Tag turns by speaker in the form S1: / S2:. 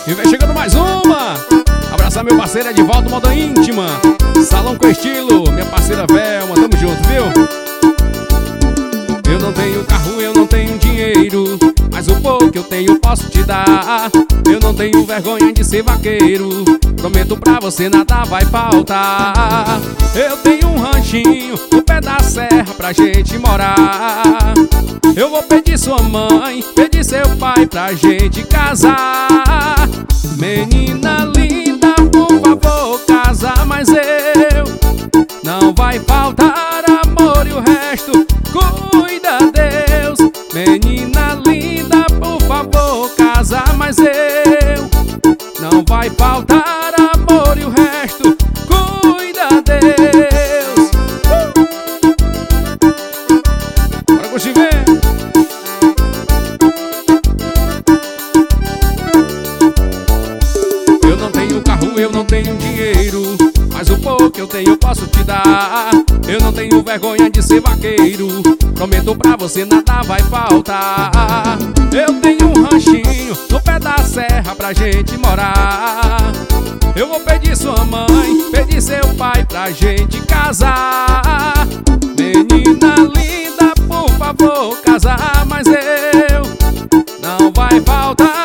S1: E vem chegando mais uma. Abraçar meu parceiro Edivaldo, moda íntima. Salão com estilo, minha parceira Velma, tamo junto, viu? Eu não tenho carro, eu não tenho dinheiro, mas o pouco que eu tenho posso te dar. Eu não tenho vergonha de ser vaqueiro, prometo pra você nada vai faltar. Eu tenho um ranchinho no pé da serra pra gente morar. Eu vou pedir sua mãe, pedir seu pai pra gente casar. Menina linda, por favor, casa, mas eu não vai faltar amor e o resto cuida Deus. Menina linda, por favor, casa, mas eu não vai faltar amor e o resto cuida Deus. Bora curtir, ver. Eu não tenho carro, eu não tenho dinheiro, mas o pouco que eu tenho posso te dar. Eu não tenho vergonha de ser vaqueiro, prometo pra você nada vai faltar. Eu tenho um ranchinho no pé da serra pra gente morar. Eu vou pedir sua mãe, pedir seu pai pra gente casar. Menina linda, por favor, casar, mas eu não vai faltar